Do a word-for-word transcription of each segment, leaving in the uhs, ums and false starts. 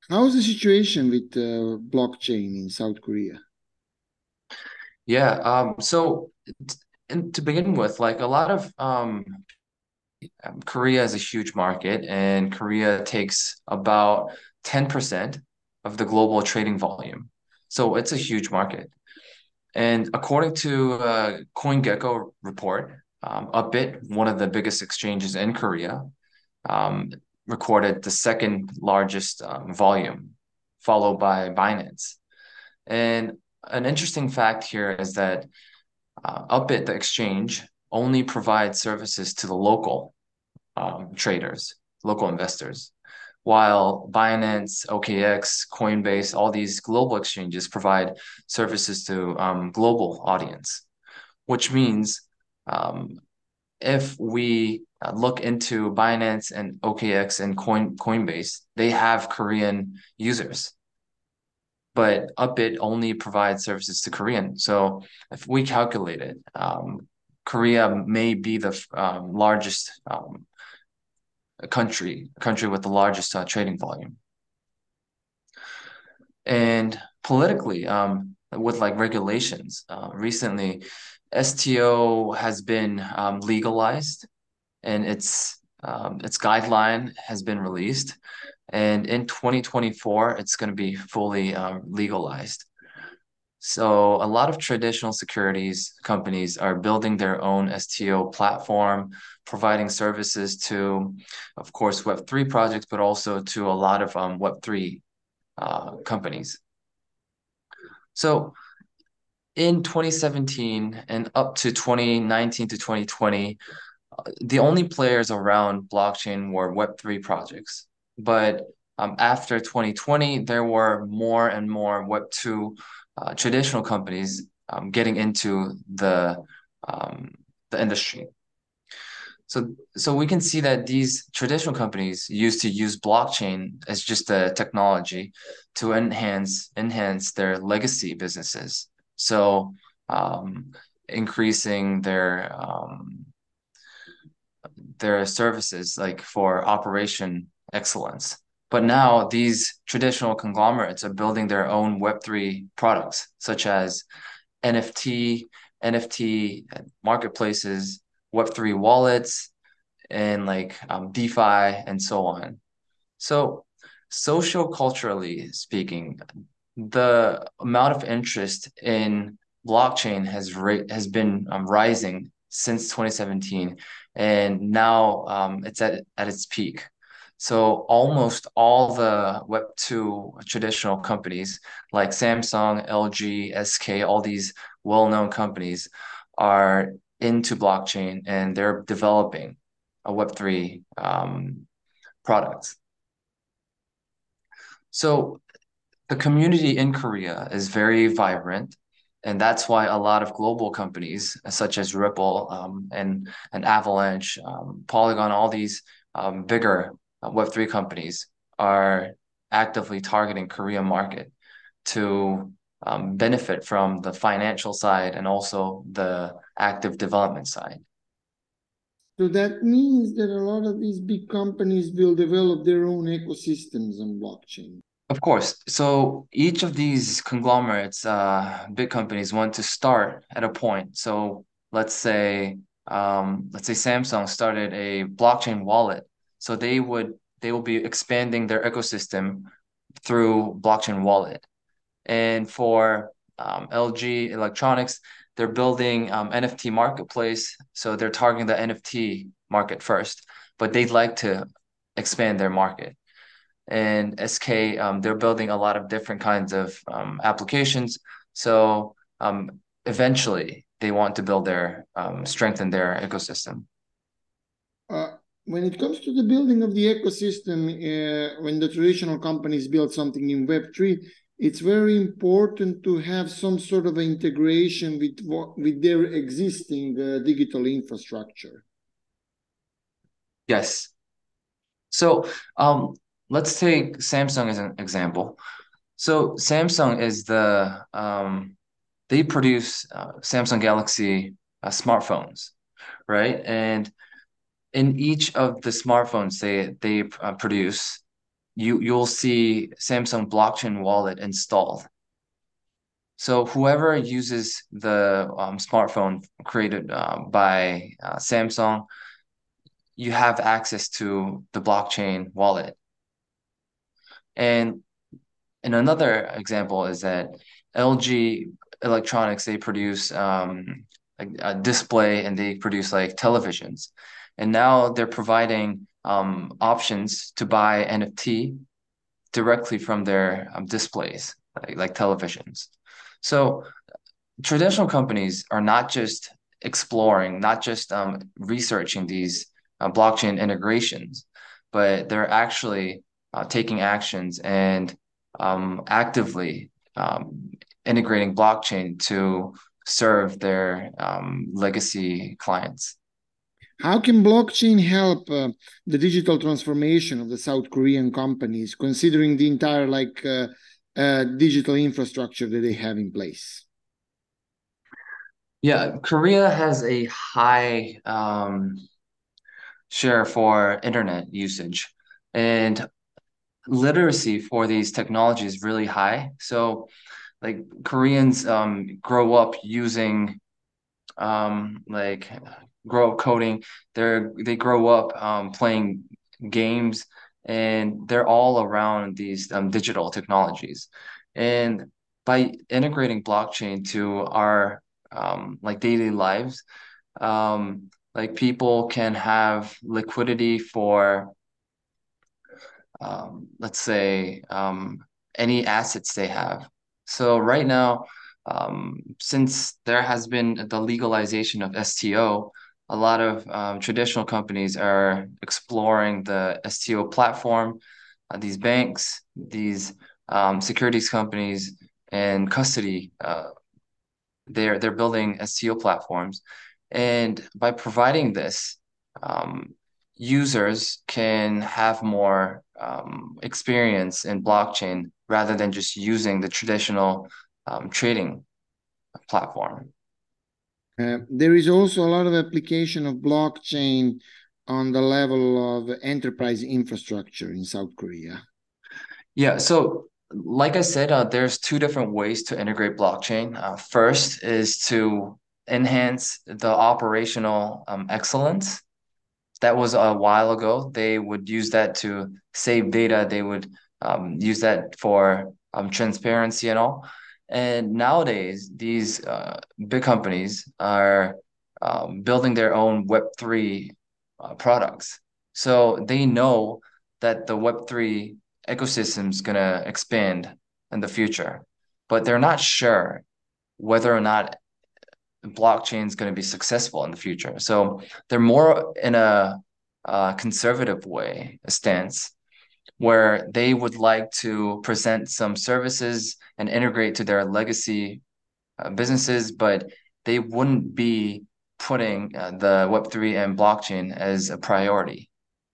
How's the situation with uh, blockchain in South Korea? Yeah, um, so t- and to begin with, like a lot of um, um, Korea is a huge market, and Korea takes about ten percent of the global trading volume. So it's a huge market. And according to uh, CoinGecko report, um, Upbit, one of the biggest exchanges in Korea, um, recorded the second largest um, volume, followed by Binance. And an interesting fact here is that Uh, Upbit, the exchange, only provides services to the local um, traders, local investors, while Binance, O K X, Coinbase, all these global exchanges provide services to um, global audience, which means um, if we uh, look into Binance and O K X and Coin Coinbase, they have Korean users, but Upbit only provides services to Korean. So if we calculate it, um, Korea may be the um, largest um, country, country with the largest uh, trading volume. And politically, um, with like regulations, uh, recently, S T O has been um, legalized, and its um, its guideline has been released. And in twenty twenty-four, it's going to be fully um, legalized. So a lot of traditional securities companies are building their own S T O platform, providing services to, of course, Web three projects, but also to a lot of um, Web three uh, companies. So in twenty seventeen and up to twenty nineteen to twenty twenty, the only players around blockchain were Web three projects. But um, after twenty twenty, there were more and more Web two uh, traditional companies um, getting into the um, the industry. So, so we can see that these traditional companies used to use blockchain as just a technology to enhance enhance their legacy businesses. So, um, increasing their um, their services like for operation excellence. But now these traditional conglomerates are building their own Web three products, such as N F T, N F T marketplaces, Web three wallets, and like um, DeFi and so on. So, social culturally speaking, the amount of interest in blockchain has ra has been um, rising since twenty seventeen, and now um, it's at at its peak. So almost all the Web two traditional companies like Samsung, L G, S K, all these well-known companies are into blockchain and they're developing a Web three um, product. So the community in Korea is very vibrant, and that's why a lot of global companies such as Ripple um, and and Avalanche, um, Polygon, all these um, bigger uh, Web three companies are actively targeting Korean market to um, benefit from the financial side and also the active development side. So that means that a lot of these big companies will develop their own ecosystems on blockchain. Of course. So each of these conglomerates, uh, big companies want to start at a point. So let's say, um, let's say Samsung started a blockchain wallet. So they would they will be expanding their ecosystem through blockchain wallet. And for um, L G Electronics, they're building um, N F T marketplace. So they're targeting the N F T market first, but they'd like to expand their market. And S K, um, they're building a lot of different kinds of um, applications. So um, eventually, they want to build their um, strengthen their ecosystem. Uh, when it comes to the building of the ecosystem, uh, when the traditional companies build something in Web three, it's very important to have some sort of integration with what, with their existing uh, digital infrastructure. Yes. So um, let's take Samsung as an example. So Samsung is the um, they produce uh, Samsung Galaxy uh, smartphones, right? And in each of the smartphones they they uh, produce, you you'll see Samsung blockchain wallet installed. So whoever uses the um, smartphone created uh, by uh, Samsung, you have access to the blockchain wallet. And and another example is that L G Electronics, they produce um, like a display and they produce like televisions. And now they're providing um, options to buy N F T directly from their um, displays, like, like televisions. So traditional companies are not just exploring, not just um, researching these uh, blockchain integrations, but they're actually uh, taking actions and um, actively um, integrating blockchain to serve their um, legacy clients. How can blockchain help uh, the digital transformation of the South Korean companies, considering the entire like uh, uh, digital infrastructure that they have in place? Yeah, Korea has a high um, share for internet usage, and literacy for these technologies is really high. So, like Koreans um, grow up using um, like grow up coding. They're they grow up um, playing games, and they're all around these um, digital technologies. And by integrating blockchain to our um, like daily lives, um, like people can have liquidity for um, let's say um, any assets they have. So right now, um, since there has been the legalization of S T O, a lot of um, traditional companies are exploring the S T O platform. Uh, these banks, these um, securities companies, and custody, uh, they're they're building S T O platforms, and by providing this, um, users can have more um, experience in blockchain rather than just using the traditional um, trading platform. Uh, there is also a lot of application of blockchain on the level of enterprise infrastructure in South Korea. Yeah, so like I said, uh, there's two different ways to integrate blockchain. Uh, first is to enhance the operational um, excellence. That was a while ago. They would use that to save data. They would um, use that for um, transparency and all. And nowadays, these uh, big companies are um, building their own Web three uh, products. So they know that the Web three ecosystem is going to expand in the future, but they're not sure whether or not blockchain is going to be successful in the future. So they're more in a, uh conservative way, a stance where they would like to present some services and integrate to their legacy uh, businesses, but they wouldn't be putting uh, the Web three and blockchain as a priority.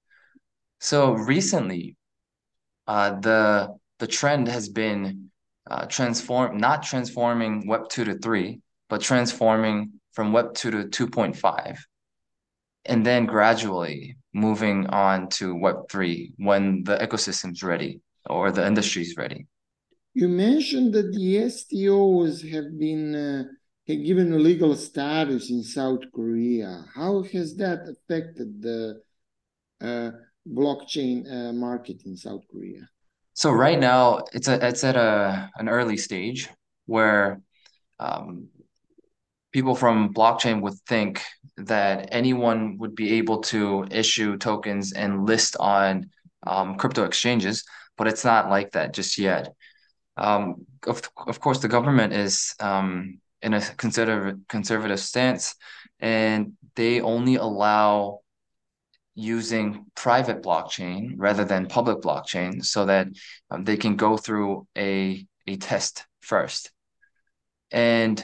So recently, uh, the the trend has been uh, transform not transforming Web two to three, but transforming from Web two to two point five, and then gradually moving on to Web three when the ecosystem's ready or the industry's ready. You mentioned that the S T Os have been uh, have given a legal status in South Korea. How has that affected the uh, blockchain uh, market in South Korea? So right now it's a it's at a an early stage where um, people from blockchain would think that anyone would be able to issue tokens and list on um, crypto exchanges, but it's not like that just yet. Um, of, of course, the government is um, in a conservative conservative stance, and they only allow using private blockchain rather than public blockchain so that um, they can go through a a test first. And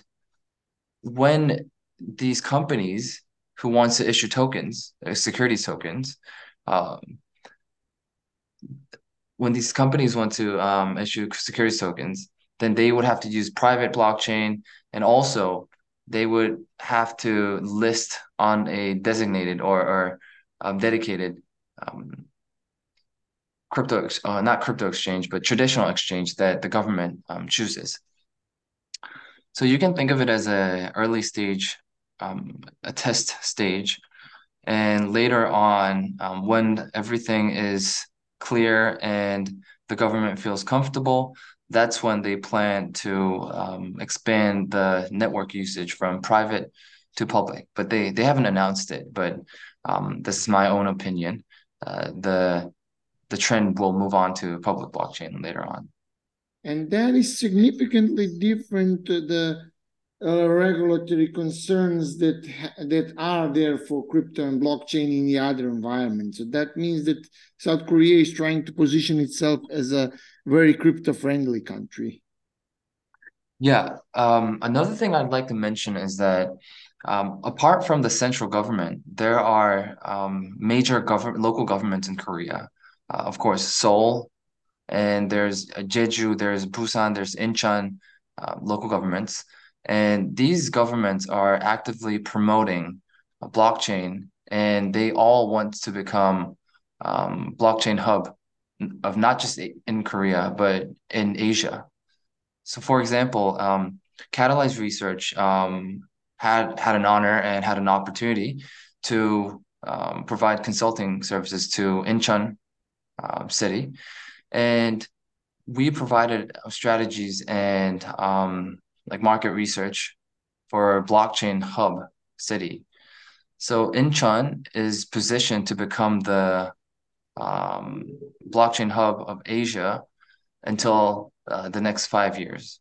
when these companies who wants to issue tokens, uh, securities tokens, um, when these companies want to um, issue securities tokens, then they would have to use private blockchain, and also they would have to list on a designated or, or um, dedicated um, crypto, uh, not crypto exchange, but traditional exchange that the government um, chooses. So you can think of it as a early stage, um, a test stage, and later on, um, when everything is clear and the government feels comfortable, that's when they plan to um, expand the network usage from private to public. But they they haven't announced it. But um, this is my own opinion. Uh, the the trend will move on to public blockchain later on. And that is significantly different to the uh, regulatory concerns that that are there for crypto and blockchain in the other environments. So that means that South Korea is trying to position itself as a very crypto-friendly country. Yeah. Um, another thing I'd like to mention is that um, apart from the central government, there are um, major government, local governments in Korea. Uh, of course, Seoul, and there's uh, Jeju, there's Busan, there's Incheon, uh, local governments. And these governments are actively promoting a blockchain, and they all want to become um, blockchain hub of not just in Korea, but in Asia. So, for example, um, Catalyze Research um, had had an honor and had an opportunity to um, provide consulting services to Incheon um, City, and we provided strategies and um, like market research for blockchain hub city. So Incheon is positioned to become the um, blockchain hub of Asia until uh, the next five years.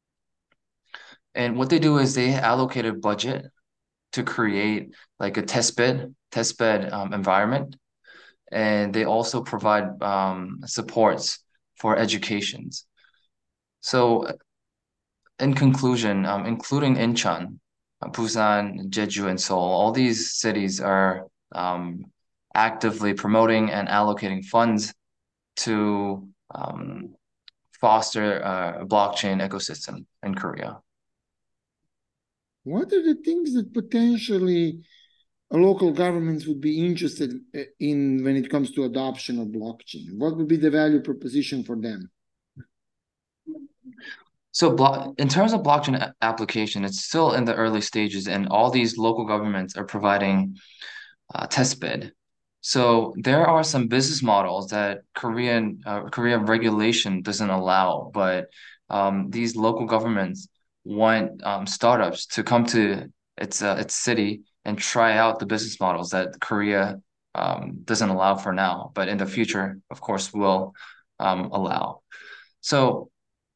And what they do is they allocate a budget to create like a test bed, test bed um, environment, and they also provide um, supports for educations. So in conclusion, um, including Incheon, uh, Busan, Jeju, and Seoul, all these cities are um, actively promoting and allocating funds to um, foster uh, a blockchain ecosystem in Korea. What are the things that potentially local governments would be interested in when it comes to adoption of blockchain? What would be the value proposition for them? So, blo in terms of blockchain a- application, it's still in the early stages, and all these local governments are providing uh, test bed. So there are some business models that Korean uh, Korea regulation doesn't allow, but um, these local governments want um, startups to come to its uh, its city and try out the business models that Korea um, doesn't allow for now, but in the future, of course, will um, allow. So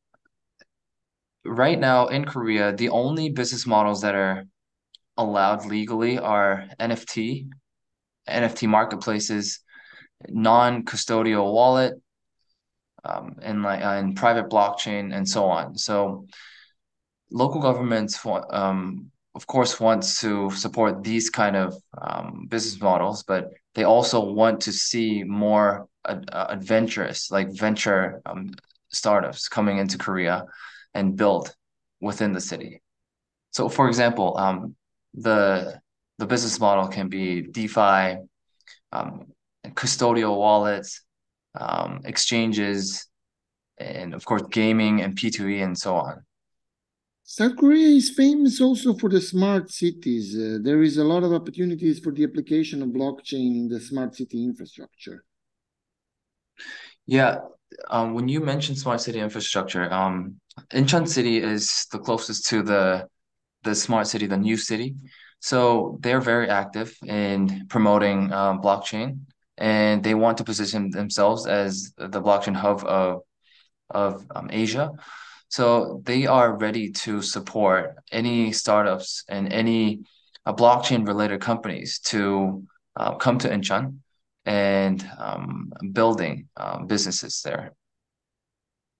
right now in Korea, the only business models that are allowed legally are N F T, N F T marketplaces, non-custodial wallet, um, and like uh, and private blockchain and so on. So local governments, wa- um, of course, wants to support these kind of um, business models, but they also want to see more ad uh, adventurous, like venture um, startups coming into Korea and build within the city. So, for example, um, the the business model can be DeFi, um, custodial wallets, um, exchanges, and of course, gaming and P two E and so on. South Korea is famous also for the smart cities. Uh, there is a lot of opportunities for the application of blockchain in the smart city infrastructure. Yeah, um, when you mentioned smart city infrastructure, um, Incheon City is the closest to the the smart city, the new city. So they're very active in promoting um, blockchain, and they want to position themselves as the blockchain hub of of um, Asia. So they are ready to support any startups and any uh, blockchain related companies to uh, come to Incheon and um, building um, businesses there.